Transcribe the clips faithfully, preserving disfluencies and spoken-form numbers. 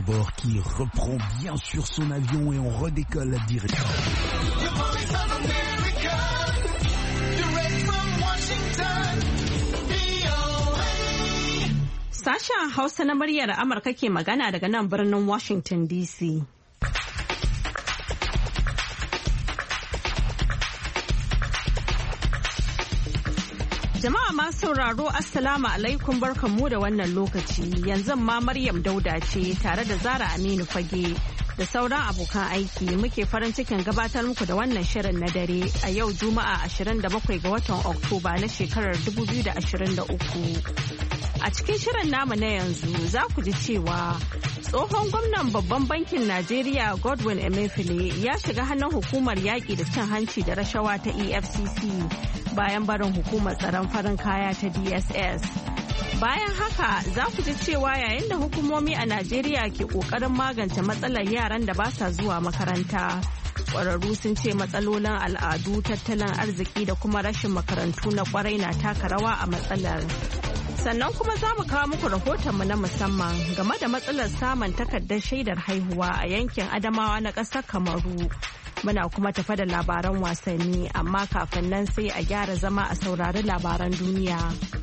bord qui reprend bien sûr son avion et on redécolle la direction. Sashen Hausa na muryar Amurka ke magana daga nan birnin Washington D C. Jama'a masu sauraro Assalamu alaikum barkanmu da wannan lokaci. Yanzu ma Maryam Dauda ce tare da Zara Aminu Fage da sauran abokan aiki muke farin cikin gabatar muku da wannan shirin na dare a yau Juma'a ashirin da bakwai ga watan Oktoba na shekarar dubu biyu da ashirin da uku. A cikin shirin namu na yanzu za ku ji cewa tsohon gwamnan babban bankin Najeriya Godwin Emefiele ya shiga hannun hukumar yaƙi da cin hanci da rashawa ta E F C C bayan barin hukumar tsaron farin kaya ta D S S. Bayan haka za ku ji cewa yayin da hukumomi a Najeriya ke ƙoƙarin magance matsalar yaran da ba sa zuwa makaranta. Ƙwararru sun ce matsalolin al'adu, tattalin arziki da kuma rashin makarantu na ƙwarai na taka rawa a matsalar. Sannan kuma za mu kawo muku rahotonmu na musamman game da matsalar samun takardar shaidar haihuwa a yankin Adamawa na ƙasar Kamaru. Muna kuma tafa da labaran wasanni amma kafin nan sai a gyara zama a saurari labaran duniya.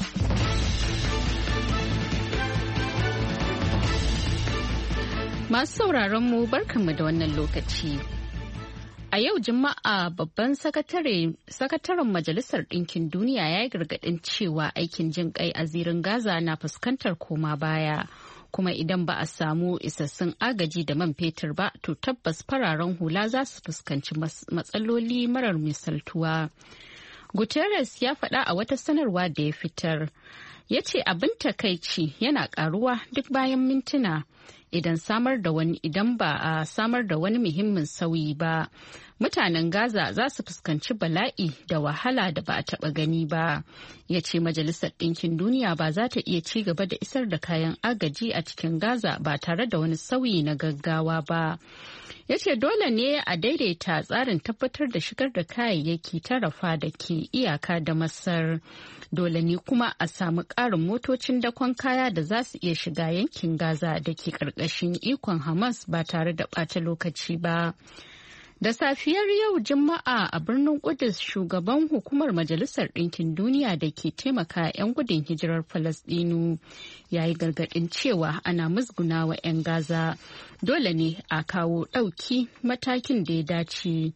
Masu sauraron mu barkanmu da wannan lokaci. A yau Juma'a babban sakataren Majalisar Ɗinkin Duniya ya yi gargaɗin cewa aikin jin kai a zirin Gaza na fuskantar koma baya. Kuma idan ba a samu isassun agaji da man fetur ba, to tabbas fararen hula za su fuskanci matsaloli marar misaltuwa. Guterres ya faɗa a wata sanarwa da ya fitar. Ya ce abin takaici yana ƙaruwa duk bayan mintuna. Idan samar da wani idan ba a samar da wani muhimmin sauyi ba, mutanen Gaza za su fuskanci bala'i da wahala da ba a taɓa gani ba. Ya ce Majalisar Ɗinkin Duniya ba za ta iya ci gaba da isar da kayan agaji a cikin Gaza ba tare da wani sauyi na gaggawa ba. Ya ce dole ne a daidaita tsarin tabbatar da shigar da kayayyaki ta Rafa da ke iyaka da Masar. Dole ne kuma a samu ƙarin motocin dakon kaya da za su iya shiga yankin Gaza da ke ƙarƙashin ikon Hamas ba tare da ɓata lokaci ba. Da safiyar yau Juma'a a birnin Kudus shugaban hukumar Majalisar Ɗinkin Duniya da ke taimaka 'yan gudun hijirar Falasɗinu ya yi gargaɗin cewa ana musgunawa 'yan Gaza. Dole ne a kawo ɗauki matakin da ya dace.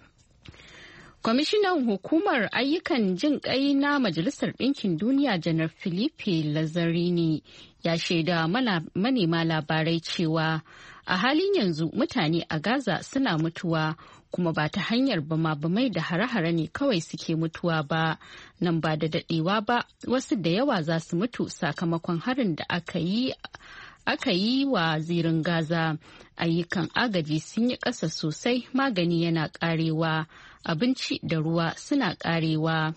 Kwamishinan Hukumar Ayyukan Jin Ƙai na Majalisar Ɗinkin Duniya Janar Filipe Lazzarini ya shaida manema labarai cewa a halin yanzu mutane a Gaza suna mutuwa kuma ba ta hanyar bama-bamai da hare-hare ne kawai suke mutuwa ba. Nan ba da daɗewa ba wasu da yawa za su mutu sakamakon harin da aka yi aka yi wa zirin Gaza. Ayyukan agaji sun yi ƙasa sosai, magani yana ƙarewa, abinci da ruwa suna ƙarewa.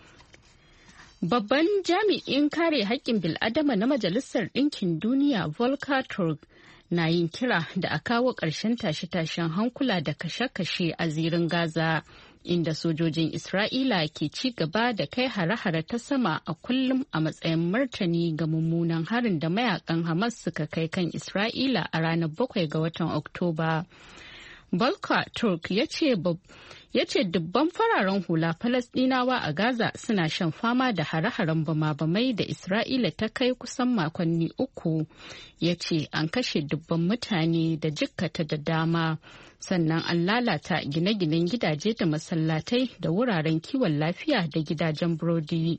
Babban jami'in kare haƙƙin bil'adama na Majalisar Ɗinkin Duniya Volker Turk na yin kira da a kawo ƙarshen tashe-tashen hankula da kashe-kashe a zirin Gaza, inda sojojin Isra'ila ke ci gaba da kai hare-hare ta sama a kullum a matsayin martani ga mummunan harin da mayakan Hamas suka kai kan Isra'ila a ranar bakwai ga watan Oktoba. Volker Turk ya ce ya ce dubban fararen hula Falasɗinawa a Gaza suna shan fama da hare-haren bama-bamai da Isra'ila ta kai kusan makonni uku. Ya ce an kashe dubban mutane da jikkata da dama, sannan an lalata gine-ginen gidaje da masallatai da wuraren kiwon lafiya da gidajen burodi.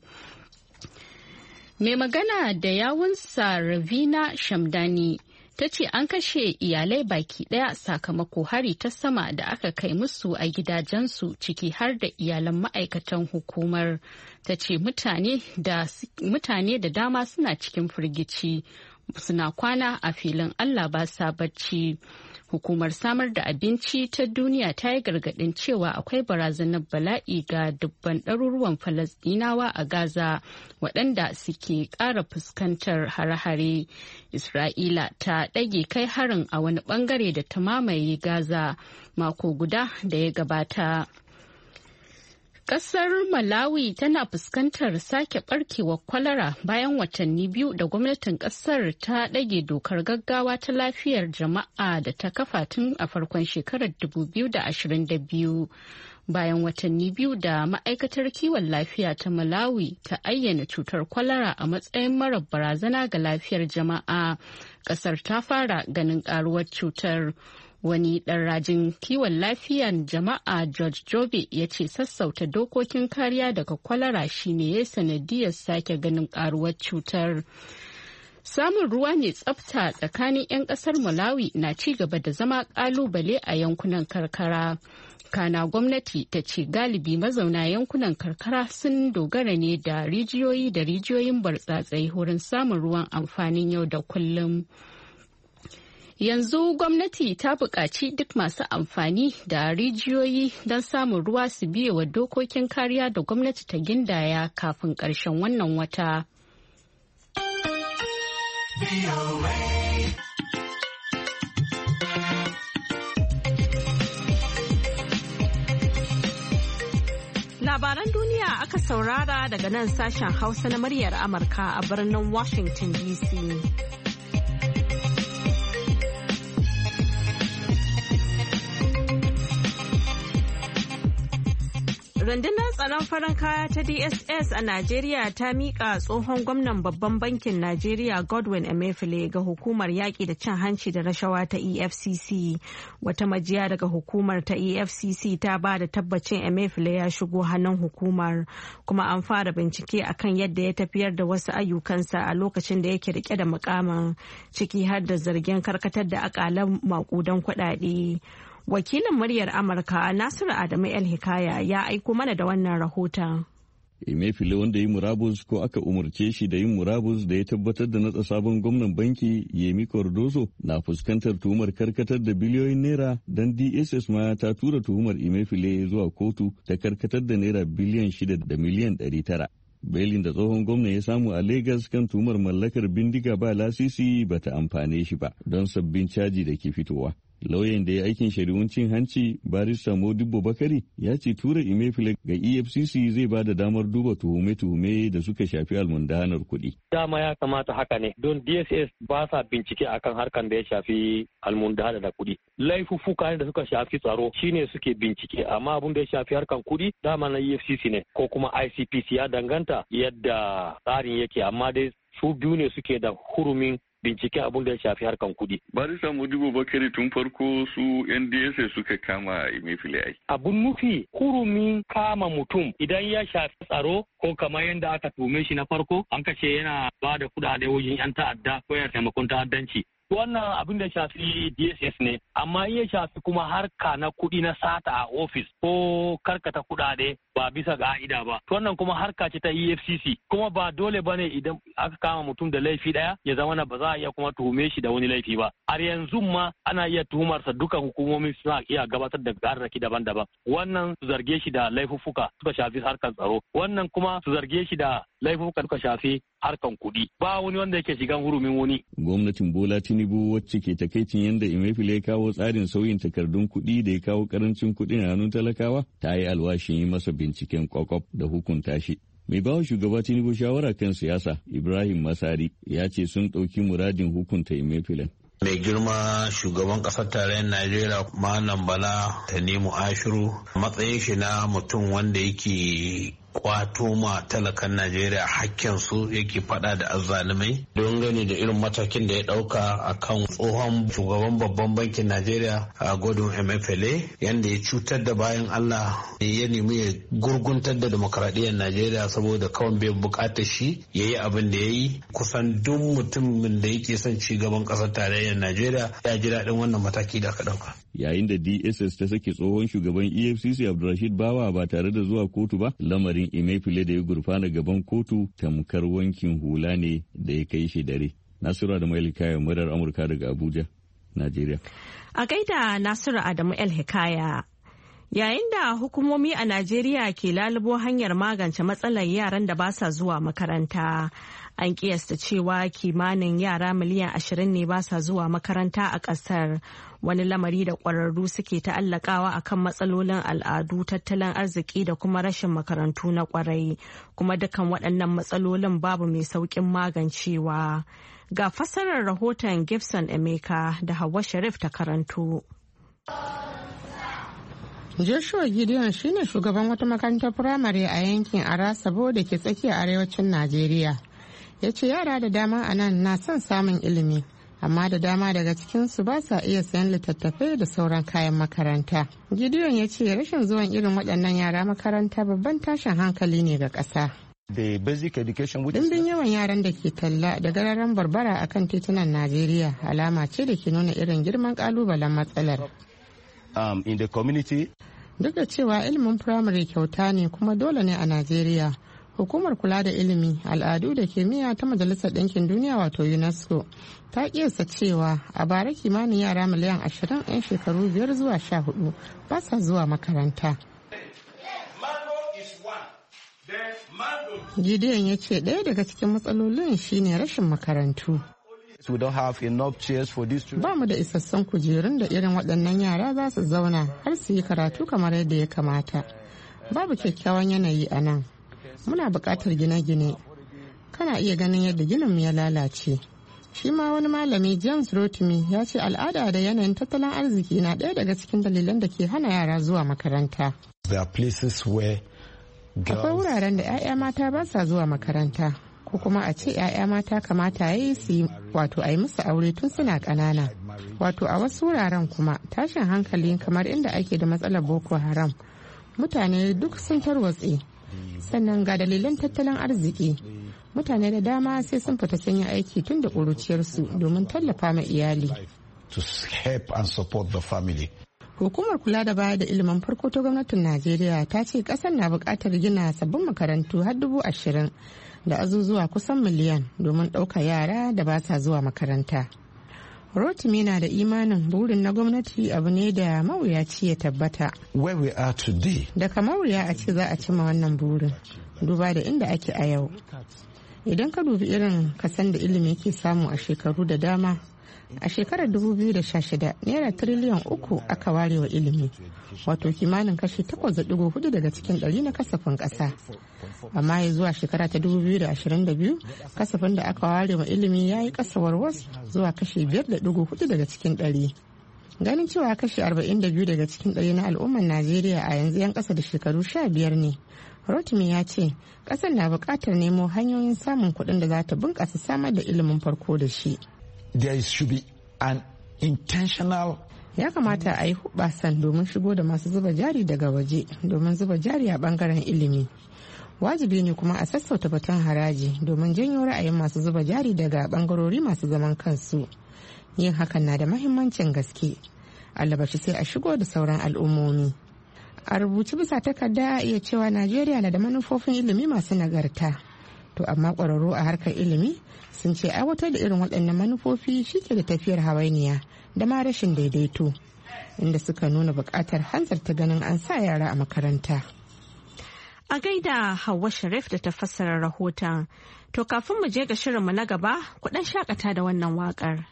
Mai magana da yawunsa Ravina Shamdani ta ce an kashe iyalai baki daya sakamako hari ta sama da aka kai musu a gidajensu ciki har da iyalan ma'aikatan hukumar. Ta ce mutane da dama suna cikin firgici, suna kwana a filin Allah ba sa bacci. Hukumar samar da abinci ta duniya ta yi gargaɗin cewa akwai barazanar bala'i ga dubban ɗaruruwan Falasɗinawa a Gaza waɗanda suke ƙara fuskantar hare-hare. Isra'ila ta ɗage kai harin a wani ɓangare da ta mamaye Gaza mako guda da ya gabata. Ƙasar Malawi tana fuskantar sake barkewar kwalara bayan watanni biyu da gwamnatin ƙasar ta ɗage dokar gaggawa ta lafiyar jama'a da ta kafa tun a farkon shekarar dubu biyu da ashirin da biyu. Bayan watanni biyu da ma'aikatar kiwon lafiya ta Malawi ta ayyana cutar kwalara a matsayin marar barazana ga lafiyar jama'a, ƙasar ta fara ganin ƙaruwar cutar. Wani ɗan rajin kiwon lafiyan jama'a George Jobe ya ce sassauta dokokin kariya daga kwalara shine ya sanadiyar sake ganin ƙaruwar cutar. Samun ruwa mai tsafta tsakanin 'yan ƙasar Malawi na ci gaba da zama ƙalubale a yankunan karkara. Kana gwamnati ta ce galibi mazauna yankunan karkara sun dogara ne da rijiyoyi da rijiyoyin burtsatsai wurin samun ruwan amfanin yau da kullum. Yanzu gwamnati ta buƙaci duk masu amfani da rijiyoyi don samun ruwa su biye wa dokokin kariya da gwamnati ta gindaya kafin ƙarshen wannan wata. Labaran duniya aka saurara daga nan sashen Hausa na muryar Amurka a birnin Washington D C. Rundunar tsaron farin kaya ta D S S a Najeriya ta miƙa tsohon gwamnan babban bankin Najeriya Godwin Emefiele ga hukumar yaƙi da cin hanci da rashawa ta E F C C. Wata majiya daga hukumar ta E F C C ta ba da tabbacin Emefiele ya shigo hannun hukumar, kuma an fara bincike akan yadda ya tafiyar da wasu ayyukansa a lokacin da yake rike da mukamin, ciki har da zargin karkatar da akalan makudan kuɗaɗe. Wakilin muryar Amurka Nasiru Adamu El Hikaya ya aiko mana da wannan rahoton. Emefiele wanda yi murabus ko aka umarce shi da yin murabus da ya tabbatar da natsa sabon gwamnan banki Yemi Cardozo na fuskantar tuhumar karkatar da biliyoyin naira don D S S ma ta tura tuhumar Emefiele zuwa kotu ta karkatar da naira biliyan shida da miliyan ɗari tara. Belin da tsohon gwamna ya samu a Legas kan tuhumar mallakar bindiga ba lasisi ba ta amfane shi ba don sabbin caji da ke fitowa. Lauyan da ya aikin shari'un cin hanci barista Modibo Bakari ya ce tura Emefiele ga E F C C zai ba da damar duba tuhume-tuhume da suka shafi almundahanar kuɗi. Dama ya kamata haka ne don D S S ba sa bincike akan harkan da ya shafi almundahana da kuɗi. Laifuffuka da suka shafi tsaro shine suke bincike, amma abin da ya shafi harkan kuɗi dama na E F C C ne ko kuma I C P C, ya danganta yadda tsarin yake, amma dai su biyu ne suke da hurumin bincike abin da ya shafi harkan kuɗi. Barista Modibo Bakari tun farko su N D S S suka kama Emefiele ai. Abun nufi hurumin kama mutum idan ya shafi tsaro ko kamar yadda aka tume shi na farko an kace yana ba da kuɗaɗe wajen 'yan ta'adda ko yana taimakon ta'addanci. Wannan abin da shafi D S S ne, amma iya shafi kuma harka na kuɗi na sata a ofis ko karkata kuɗaɗe ba bisa ga'ida ba. Wannan kuma harka ce ta E F C C, kuma ba dole bane idan aka kama mutum da laifi ɗaya ya zama na ba za a iya kuma tuhume shi da wani laifi ba. Har yanzu ma ana iya tuhumarsa dukan hukumomi suna iya gabatar da garraki daban-daban. Wannan su zarge shi da laifuffuka suka shafi harkar tsaro, wannan kuma su zarge shi da laifuffuka suka shafi harkan kuɗi. Ba wani wanda yake shigan hurumin wani. Gwamnatin Bola Tinubu wacce ke takaicin yadda Emefiele ya kawo tsarin sauyin takardun kuɗi da ya kawo karancin kuɗi a hannun talakawa ta yi alwashin yi masa binciken kwakwaf da hukunta shi. Mai bawa shugaba Tinubu shawara kan siyasa Ibrahim Masari ya ce sun ɗauki muradin hukunta Emefiele. Mai girma shugaban ƙasar tarayyar Najeriya Malam Bala Tanimu Ashiru matsayin shi na mutum wanda yake kwato ma talakan Najeriya hakkinsu yake fada da azzalumai don gani da irin matakin da ya dauka a kan tsohon shugaban babban bankin Najeriya a Godwin Emefiele yanda ya cutar da bayan Allah ya nemi ya gurguntar da demokradiyyar Najeriya saboda kawai bai bukatar shi ya yi abin da ya yi. Kusan duk mutumin da yake son ci gaban kasar tarayyar Najeriya ya ji daɗin wannan mataki da aka dauka. Yayin da D S S ta sake tsohon shugaban E F C C Abdulrashid Bawa ba tare da zuwa kotu ba, lamarin Emefiele da ya gurfana gaban kotu tamkar wankin hula ne da ya kai shi dare. Nasiru Adamu El Hikaya, murar Amurka daga Abuja, Najeriya. A gaida Nasiru Adamu El Hikaya. Yayin da hukumomi a Najeriya ke lalubo hanyar magance matsalar yaran da ba sa zuwa makaranta, an kiyasta cewa kimanin yara miliyan ashirin ne ba sa zuwa makaranta a ƙasar, wani lamari da ƙwararru suke ta'allakawa akan matsalolin al'adu, tattalin arziki da kuma rashin makarantu na ƙwarai, kuma dukan waɗannan matsalolin babu mai sauƙin magancewa. Ga fassarar rahoton Gibson Emeka da Hauwa Sharif ta karanto. Joshua Gideon shine shugaban wata makarantar firamare a yankin Arasabo da ke tsakiyar arewacin Najeriya. Ya ce yara da dama a nan na son samun ilimi, amma da dama daga cikinsu ba sa iya sayan littattafai da sauran kayan makaranta. Gideon ya ce rashin zuwan irin waɗannan yara makaranta babban tashin hankali ne ga ƙasa. Dimbin yawan yaran da ke talla da gararan barbara akan titunan Najeriya alama ce da ke nuna irin girman ƙalubalen matsalar. Um, in the community. Duk da cewa ilimin firamare kyauta ne kuma dole ne a Najeriya, hukumar kula da ilimi, al'adu da kimiyya ta Majalisar Ɗinkin Duniya wato UNESCO ta kiyasta cewa a bara kimanin yara miliyan ashirin 'yan shekaru biyar zuwa sha hudu ba sa zuwa makaranta. Gideon ya ce ɗaya daga cikin matsalolin shine rashin makarantu. We don't have enough chairs for these children. Ba mu da isassun kujerun da irin waɗannan yara za su zauna har su yi karatu kamar yadda ya kamata. Babu kyakkyawan yanayi a nan. Muna buƙatar gine-gine. Kana iya ganin yadda ginin ya lalace. Shi ma wani malami James Rotimi ya ce al'ada da yanayin tattalin arziki na ɗaya daga cikin dalilan da ke hana yara zuwa makaranta. There are places where Akwai wuraren da 'ya'ya mata ba sa zuwa makaranta. Ko kuma a ce 'ya'ya mata kamata ya yi su wato a yi musu aure tun suna ƙanana. Wato a wasu wuraren kuma tashin hankali kamar inda ake da matsalar Boko Haram. Mutane duk sun tarwatse. Sannan ga dalilan tattalin arziki. Mutane da dama sai sun fita sun yi aiki tun da ƙuruciyarsu domin tallafa ma iyali. To help and support the family. Hukumar kula da baya da ilimin farko ta gwamnatin Najeriya ta ce ƙasar na buƙatar gina sabbin makarantu har dubu ashirin. Da azuzuwa kusan miliyan domin ɗauka yara da ba sa zuwa makaranta. Rotimi na da imanin burin na gwamnati abu ne da mawuyaci ya tabbata. Where we are today. Da kamar wuya a ce za a cima wannan burin, duba da inda ake a yau. Idan ka dubi irin kasan da ilimi ke samu a shekaru da dama, a shekarar dubu biyu da sha shida naira tiriliyan uku aka ware wa ilimi, wato kimanin kashi takwas da digo hudu daga cikin ɗari na kasafin ƙasa. Amma ya zuwa shekara ta dubu biyu da ashirin da biyu kasafin da aka ware wa ilimi ya yi ƙasa warwas zuwa kashi biyar da digo hudu daga cikin ɗari. Ganin cewa kashi arba'in da biyu daga cikin ɗari na al'ummar Najeriya a yanzu 'yan ƙasa da shekaru sha biyar ne. Rotimi ya ce ƙasar na buƙatar nemo hanyoyin samun kuɗin da za ta bunƙasa samar da ilimin farko da shi. There should be an intentional. Ya kamata a yi hubasan domin shigo da masu zuba jari daga waje domin zuba jari a bangaren ilimi. Wajibi ne kuma a sassauta batun haraji domin janyo ra'ayin masu zuba jari daga bangarori masu zaman kansu. Yin hakan na da mahimmancin gaske. Allabashi sai a shigo da sauran al'ummomi. A rubuci bisa takarda a iya cewa Najeriya na da manufofin ilimi masu nagarta. To amma ƙwararru a harkar ilimi sun ce aiwatar da irin waɗannan manufofi shi ke da tafiyar hawainiya da ma rashin daidaito, inda suka nuna buƙatar hanzarta ganin an sa yara a makaranta. A gaida Hauwa Sharif da ta fassara rahoton. To kafin mu je ga shirinmu na gaba, ku ɗan shakata da wannan waƙar.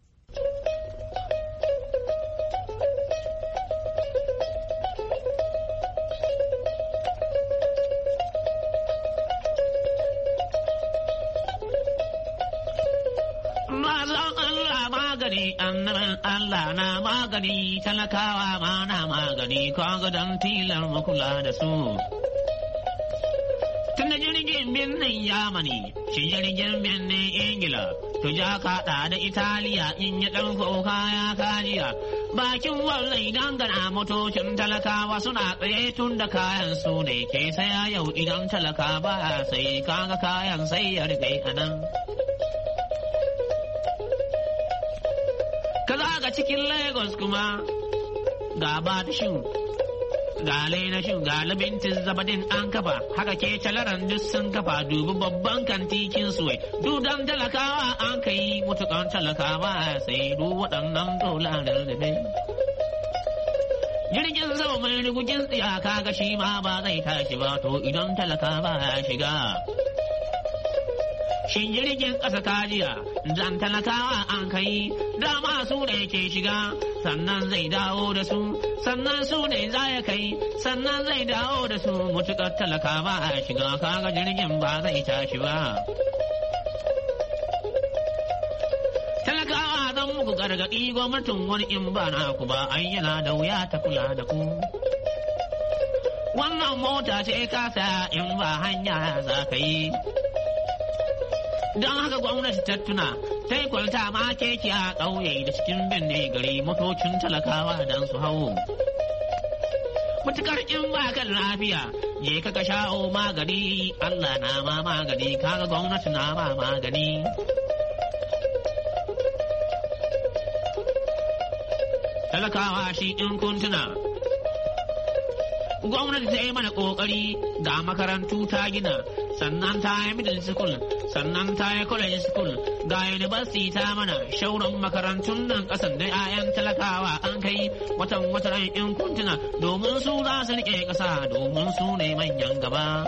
Annabin Allah na magani, talakawa ma na magani, kaga don tilar makula da su. Tun da jirgin birnin Yamani, shi jirgin birnin Ingila, to ja kaɗa da Italiya in yi ɗan kuka ya kajiya. Bakin wallai dangana motocin talakawa suna tsaye tun da kayan su ne ke saya yau idan talaka ba sai kaga kayan sai ya rufe a nan. Kaza ga cikin Lagos kuma ga Batishin, ga Lainashin, ga Labintin Zabadin an kafa, haka ke calaran duk sun kafa dubi babban kantikin suwai. Dudan talakawa an kai mutukan talakawa sai du waɗannan dolarar da dai. jirgin sama mai rigugin tsiyaka ga shi ma ba zai tashi ba to idan talaka ba ya shiga. Shin jirgin ƙasa kajiya dan talakawa an kai dama su ne ke shiga sannan zai dawo da su sannan su ne za ya kai sannan zai dawo da su mutukar talaka ba a shiga kaga jirgin ba zai tashi ba. Talakawa zan muku gargaɗi gwamnatin wani in ba na ku ba ai yana da wuya ta kula da ku. Wannan mota ce kasa in ba hanya za ka yi. Don haka gwamnati ta tuna ta yi kwalta ma keke a ƙauye da cikin binne gari motocin talakawa don su hau. Mutukar in ba kan lafiya je ka ka sha'o magani Allah na ma magani kaga gwamnati na ma magani. Talakawa shi in kun tuna. Gwamnati ta yi mana ƙoƙari ga makarantu ta gina sannan ta yi middle school sannan ta yi college school ga university ta mana shauran makarantun nan kasan da 'ya'yan talakawa an kai watan watan in kuntuna domin su za su rike kasa domin su ne manyan gaba.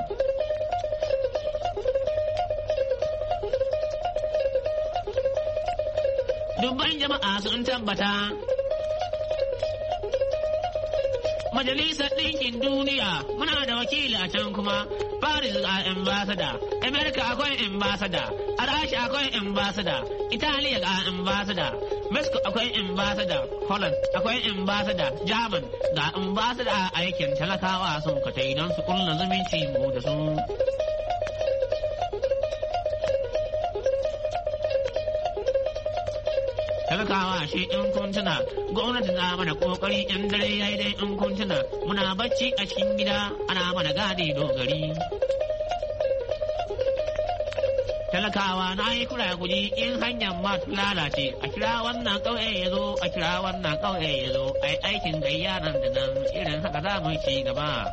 Dubban jama'a sun tabbata Majalisar Ɗinkin Duniya muna da wakili a can kuma Paris ga ambassador, America akwai ambassador, Rasha akwai ambassador, Italiya ga ambassador, Mexico akwai ambassador, Holland akwai ambassador, German ga ambassador a aikin talakawa sun katai don su kulla zumunci mu da su. Talakawa shi in kuntuna gwamnati na mana kokari in dare yayi dai in kuntuna muna bacci a cikin gida ana mana gadi dogari. Talakawa na yi kura guji in hanyar ma lalace a kira wannan ƙauye ya zo a kira wannan ƙauye ya zo ai aikin gayya nan da nan irin haka za mu ci gaba.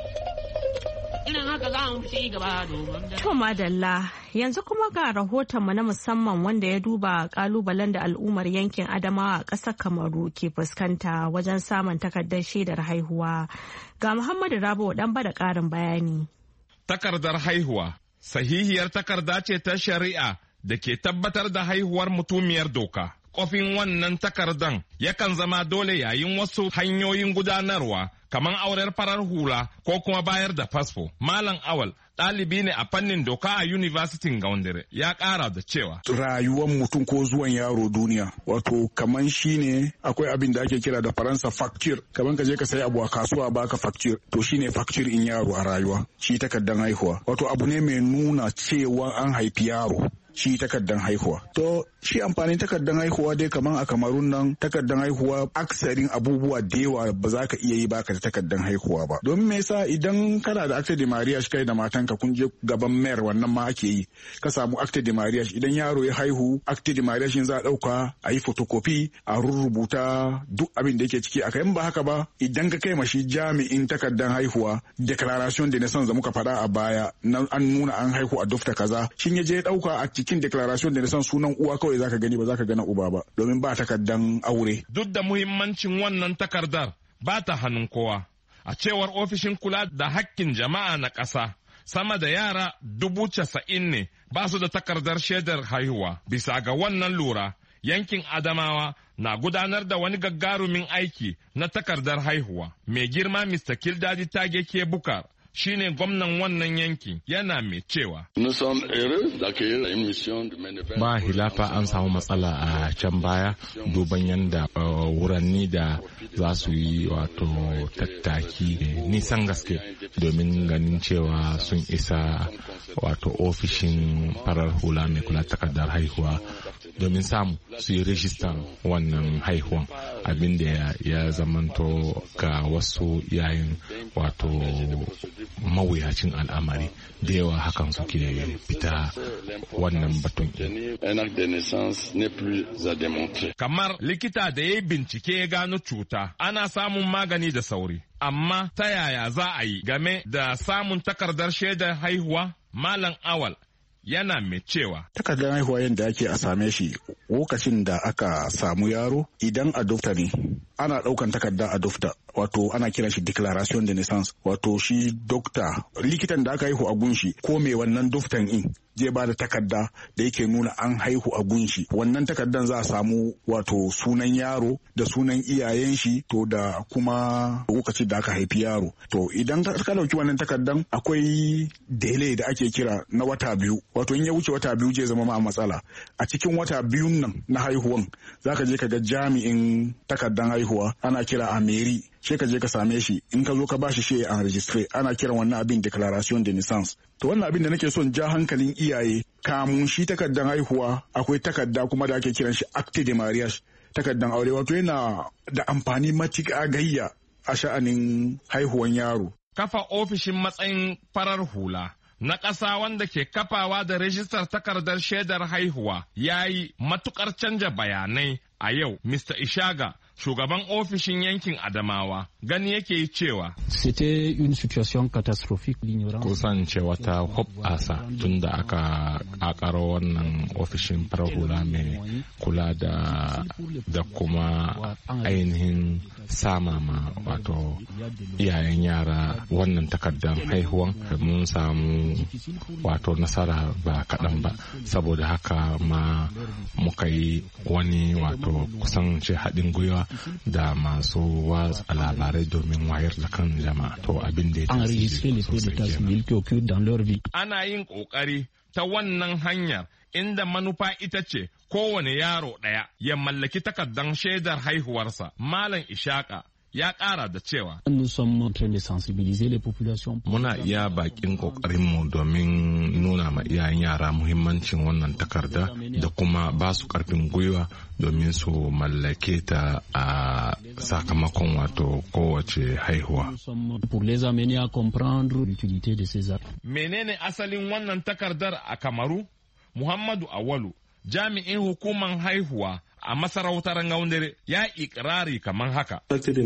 Irin haka za mu ci gaba domin da. To madalla yanzu kuma ga rahotonmu na musamman wanda ya duba kalubalen da al'ummar yankin Adamawa a ƙasar Kamaru ke fuskanta wajen samun takardar shaidar haihuwa. Ga Muhammadu Rabo dan bada ƙarin bayani. Takardar haihuwa sahihiyar takarda ce ta shari'a da ke tabbatar da haihuwar mutumiyar doka. Kofin wannan takardan yakan zama dole yayin wasu hanyoyin gudanarwa kamar auren farar hula ko kuma bayar da fasfo. Malam Awal ɗalibi ne a fannin doka a University Gaundare ya ƙara da cewa. Rayuwar mutum ko zuwan yaro duniya wato kaman shi ne akwai abin da ake kira da Faransa facture. Kaman ka je ka sayi abu a kasuwa baka facture to shine facture in yaro a rayuwa shi takardan haihuwa. Wato abu ne mai nuna cewa an haifi yaro. Shi takardan haihuwa. To shi amfanin takardan haihuwa dai kaman a Kamarun nan takardan haihuwa aksarin abubuwa da yawa ba za ka iya yi baka da takardan haihuwa ba. Domin me yasa idan kana da acte de mariage kai da matanka kun je gaban mayor wannan ma ake yi. Ka samu acte de mariage idan yaro ya haihu acte de mariage za a dauka a yi photocopy a rurrubuta duk abin da yake ciki a kai ba haka ba idan ka kai mashi jami'in takardan haihuwa declaration de naissance da muka faɗa a baya an nuna an haihu a dufta kaza shin ya je dauka a cikin declaration da naissance sunan uwa kawai zaka gani ba zaka gana uba ba domin ba takardan aure. Duk da muhimmancin wannan takardar ba ta hannun kowa. A cewar ofishin kula da hakkin jama'a na ƙasa, sama da yara dubu casa'in ne ba su da takardar shaidar haihuwa. Bisa ga wannan lura, yankin Adamawa na gudanar da wani gagarumin aiki na takardar haihuwa. Mai girma mister Kildadi Tage Bukar shine gwamnan wannan yanki yana mai cewa. Ba hilafa an samu matsala a can baya duban yadda wuranni da za su yi wato tattaki nisan gaske domin ganin cewa sun isa wato ofishin farar hula mai kula takardar haihuwa domin samu su yi rijistan wannan haihuwan abinda ya zamanto ga wasu yayin wato mawuyacin al'amari da yawa hakan suke fita wannan batun. Kamar likita da ya bincike ya gano cuta ana samun magani da sauri, amma ta yaya za a yi game da samun takardar shaidar haihuwa? Malam Awal yana mai cewa. Takardar haihuwa yadda ake a same shi lokacin da aka samu yaro idan adopta ne ana ɗaukan takardar adopta wato ana kiran shi declaration de naissance wato shi dokta likitan da aka haihu a gunshi ko mai wannan doftan in zai ba da takarda da yake nuna an haihu a gunshi wannan takardan za a samu wato sunan yaro da sunan iyayen shi to da kuma lokacin da aka haifi yaro to idan ka dauki wannan takardan akwai delay da ake kira na wata biyu wato in ya wuce wata biyu zai zama ma matsala a cikin wata biyun nan na haihuwan zaka je ka ga jami'in takardan haihuwa ana kira a meri sai ka je ka same shi in ka zo ka bashi shi an registre ana kiran wannan abin declaration de naissance to wannan abin da nake son ja hankalin iyaye kamun shi takardan haihuwa akwai takarda kuma da ake kiran shi acte de mariage takardan aure wato yana da amfani matuƙa gayya a sha'anin haihuwan yaro kafa ofishin matsayin farar hula na ƙasa wanda ke kafawa da rajistar takardar shaidar haihuwa ya yi matuƙar canja bayanai a yau. Mister Ishaga, shugaban ofishin yankin Adamawa, gani yake yi cewa kusan cewa ta hoɓɓasa tun da aka ƙaƙaro wannan ofishin farar hula mai kula da da kuma ainihin sama ma wato iyayen yara wannan takardar haihuwan mun samu wato nasara ba kaɗan ba saboda haka ma muka yi wani wato kusan ce haɗin gwiwa da masu watsa labarai domin wayar da kan jama'a to abin da ya ana yin ƙoƙari ta wannan hanyar inda manufa ita ce kowane yaro ɗaya ya mallaki takardar shaidar haihuwarsa. Malam Ishaka ya ƙara da cewa muna iya bakin ƙoƙarinmu domin nuna ma iyayen yara muhimmancin wannan takarda da kuma ba su ƙarfin gwiwa domin su mallake ta a sakamakon wato kowace haihuwa. Menene asalin wannan takardar a Kamaru? Muhammadu Awalu, jami'in hukumar haihuwa a masarautar Ngaundere, ya ikirari kamar haka.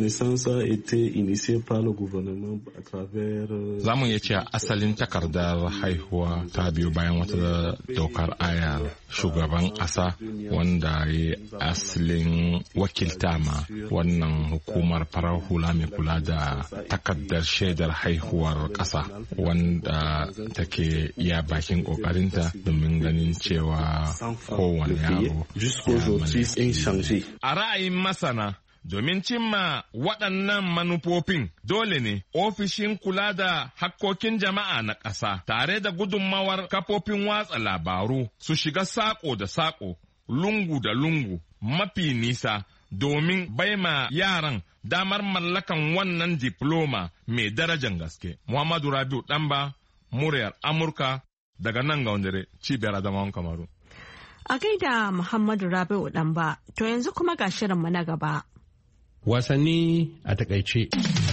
Za mu iya cewa asalin takardar haihuwa ta biyo bayan wata dokar ayar shugaban ƙasa wanda ya asalin wakilta ma wannan hukumar farar hula mai kula da takardar shaidar haihuwar ƙasa wanda take iya bakin ƙoƙarinta domin ganin cewa kowane yaro ya A ra'ayin masana, domin cimma waɗannan manufofin dole ne ofishin kula da hakkokin jama'a na ƙasa tare da gudunmawar kafofin watsa labaru su shiga saƙo da saƙo, lungu da lungu, mafi nisa domin baima yaran damar mallakan wannan diploma mai darajan gaske. Muhammadu Rabiu Ɗanba, muryar Amurka daga nan ga wandere cibiyar Adamawan Kamaru. A gaida Muhammadu Rabi'u Ɗanba, to yanzu kuma ga shirinmu na gaba. Wasanni a takaice.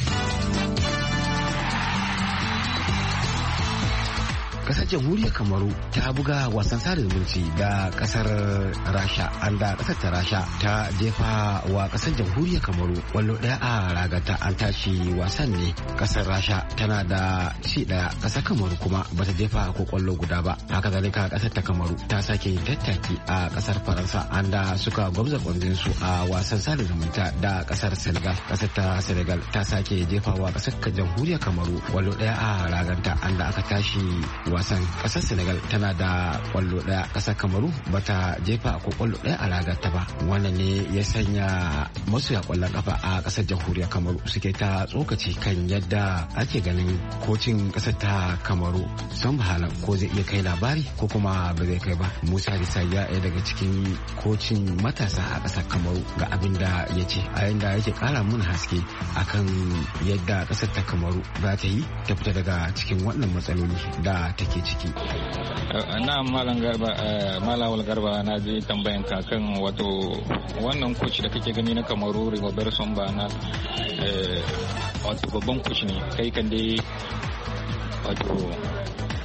Kasar jamhuriyar Kamaru ta buga wasan sada zumunci da kasar Rasha, an da kasar ta Rasha ta jefa wa kasar jamhuriyar Kamaru kwallo daya a ragata. An tashi wasan ne kasar Rasha tana da ci daya, kasar Kamaru kuma bata jefa ko kwallo guda ba. Haka zalika kasar ta Kamaru ta sake yin tattaki a kasar Faransa, an da suka gwamza kwandin su a wasan sada zumunta da kasar Senegal. Kasar ta Senegal ta sake jefa wa kasar jamhuriyar Kamaru kwallo daya a raganta, an da aka tashi wasan. Kasar Senegal tana da kwallo daya, kasar Kamaru bata jefa ko kwallo daya a ragarta ba. Wannan ne ya sanya masoya kwallon kafa a kasar jamhuriyar Kamaru suke ta tsokaci kan yadda ake ganin kocin kasar ta Kamaru Son Bahala ko zai iya kai labari ko kuma ba zai kai ba. Musa Risa ya ɗaya daga cikin kocin matasa a kasar Kamaru ga abin da ya ce a yanda yake kara mun haske akan yadda kasar ta Kamaru za ta yi ta fita daga cikin wannan matsaloli da take ciki. Na malam garba malawal garba na je tambayan kakan wato wannan coach da kake gani na Kamaru Rigobert Song na wato babban coach ne kai kan dai wato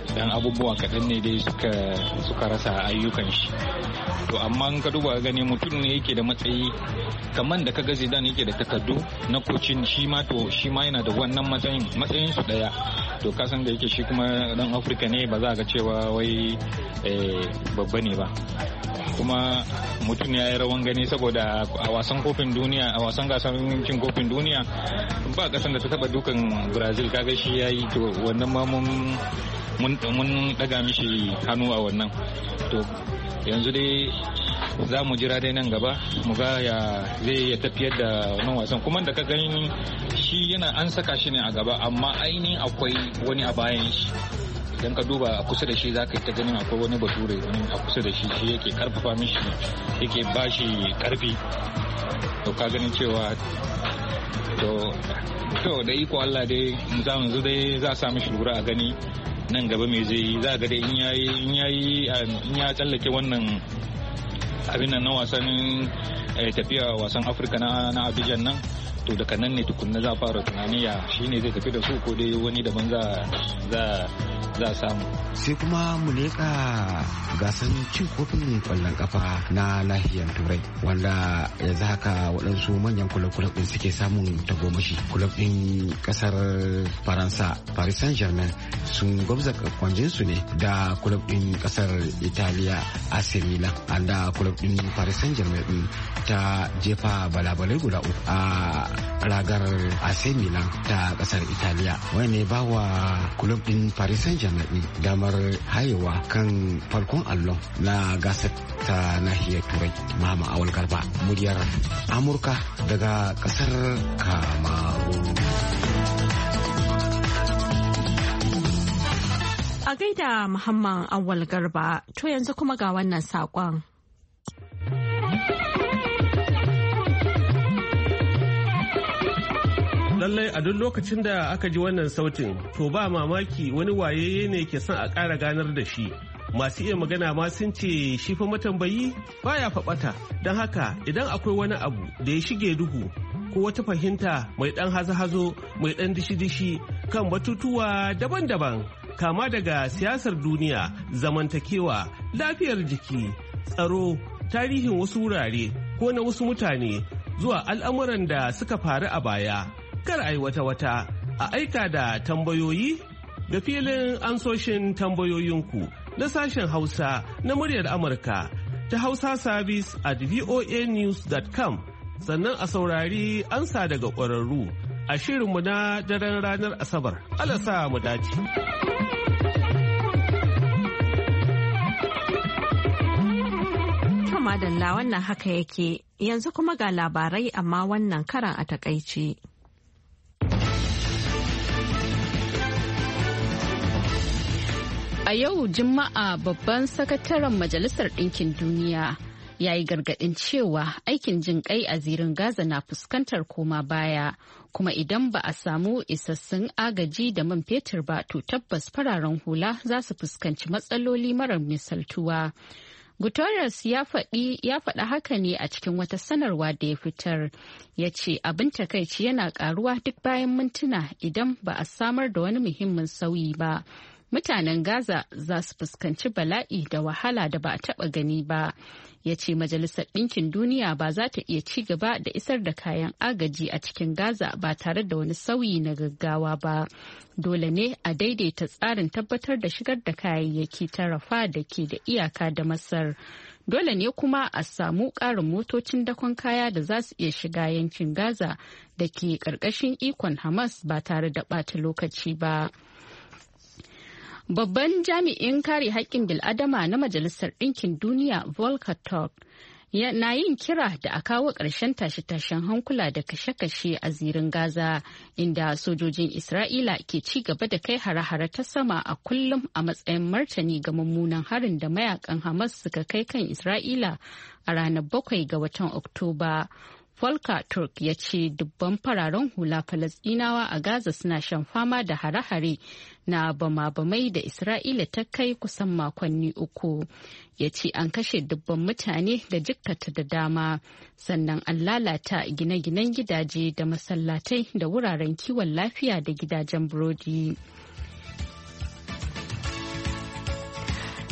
dan abubuwa kaɗan ne dai suka suka rasa ayyukan shi. To amma in ka duba gani mutum ne yake da matsayi kamar da kaga Zidane yake da takardu na kocin shi ma to shi ma yana da wannan matsayin matsayin su daya. To kasan da yake shi kuma dan Afirka ne ba za ga cewa wai babba ne ba. Kuma mutum ya yi rawan gani saboda a wasan kofin duniya a wasan gasar cin kofin duniya ba kasan da ta taba dukan Brazil kaga shi ya yi to wannan ma mun mun daga mishi hannu a wannan. To yanzu dai za mu jira dai nan gaba mu ga ya zai ya tafiyar da wannan wasan kuma da ka gani shi yana an saka shi ne a gaba amma ainihin akwai wani a bayan shi. Idan ka duba a kusa da shi za ka yi ta ganin akwai wani bature a kusa da shi shi yake karfafa mishi yake ba shi karfi. To ka ganin cewa to to da iko Allah dai za mu dai za a sa mishi lura a gani nan gaba me zai yi za ga dai in yayi in yayi in ya tsallake wannan abin nan na wasan tafiya wasan Afirka na na Abidjan nan to daga nan ne tukunna za fara tunani ya shine zai tafi da su ko dai wani daban za za za samu. Sai kuma mu leƙa gasan cin kofin kwallon kafa na nahiyar turai wanda yanzu haka waɗansu manyan kulab-kulab ɗin suke samun tagomashi. Kulab ɗin ƙasar Faransa Paris Saint-Germain sun gwamza kwanjinsu ne da kulab ɗin ƙasar Italiya A C Milan. Anda kulab ɗin Paris Saint-Germain ɗin ta jefa balabalai guda uku a ragar A C Milan ta ƙasar Italiya. Wani ne ba wa kulab ɗin Paris Saint-Germain damar hayewa kan farkon allon na gasar ta nahiyar turai. Mama Awal Garba, muryar Amurka daga kasar Kamaru. A gaida Muhammad Awal Garba, to yanzu kuma ga wannan saƙon. Lallai a duk lokacin da aka ji wannan sautin to ba mamaki wani wayayye ne ke son a ƙara ganar da shi. Masu iya magana ma sun ce shi fa matambayi baya faɓata. Don haka idan akwai wani abu da ya shige duhu ko wata fahimta mai ɗan hazo-hazo mai ɗan dishi-dishi kan batutuwa daban-daban kama daga siyasar duniya, zamantakewa, lafiyar jiki, tsaro, tarihin wasu wurare ko na wasu mutane zuwa al'amuran da suka faru a baya. Kar a yi wata-wata a aika da tambayoyi da filin ansoshin tambayoyinku na sashen Hausa na muryar Amurka ta Hausa Service at voa news dot com sannan a saurari ansa daga ƙwararru a shirinmu na daren ranar Asabar. Allah sa mu dace. Madalla wannan haka yake yanzu kuma ga labarai amma wannan karan a takaice. A yau Juma'a babban sakataren Majalisar Ɗinkin Duniya ya yi gargaɗin cewa aikin jin ƙai a zirin Gaza na fuskantar koma baya, kuma idan ba a samu isassun agaji da man fetur ba to tabbas fararen hula za su fuskanci matsaloli marar misaltuwa. Guterres ya faɗi ya faɗa haka ne a cikin wata sanarwa da ya fitar. Ya ce abin takaici yana ƙaruwa duk bayan mintuna idan ba a samar da wani muhimmin sauyi ba. Mutanen Gaza za su fuskanci bala'i da wahala da ba a taɓa gani ba. Ya ce Majalisar Ɗinkin Duniya ba za ta iya ci gaba da isar da kayan agaji a cikin Gaza ba tare da wani sauyi na gaggawa ba. Dole ne a daidaita tsarin tabbatar da shigar da kayayyaki ta Rafa da ke da iyaka da Masar. Dole ne kuma a samu ƙarin motocin dakon kaya da za su iya shiga yankin Gaza da ke ƙarƙashin ikon Hamas ba tare da ɓata lokaci ba. Babban jami'in kare haƙƙin bil'adama na Majalisar Ɗinkin Duniya Volker Turk na yin kira da a kawo ƙarshen tashe-tashen hankula da kashe-kashe a zirin Gaza, inda sojojin Isra'ila ke ci gaba da kai hare-hare ta sama a kullum a matsayin martani ga mummunan harin da mayakan Hamas suka kai kan Isra'ila a ranar bakwai ga watan Oktoba. Volker Turk ya ce dubban fararen hula Falasɗinawa a Gaza suna shan fama da hare-hare na bama-bamai da Isra'ila ta kai kusan makonni uku. Ya ce an kashe dubban mutane da jikkata da dama, sannan an lalata gine-ginen gidaje da masallatai da wuraren kiwon lafiya da gidajen burodi.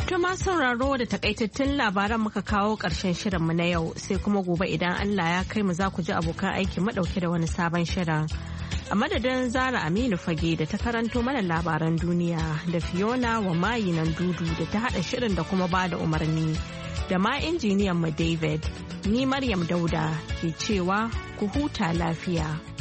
To ma sauraro da takaitattun labaran muka kawo ƙarshen shirinmu na yau sai kuma gobe idan Allah ya kai mu za ku ji abokan aiki madauke da wani sabon shirin. A madadin Zara Aminu Fage da ta karanto mana labaran duniya da Fiona wa mayi nan dudu da ta haɗa shirin da kuma ba da umarni da ma injiniyan mu David, ni Maryam Dauda ke cewa ku huta lafiya.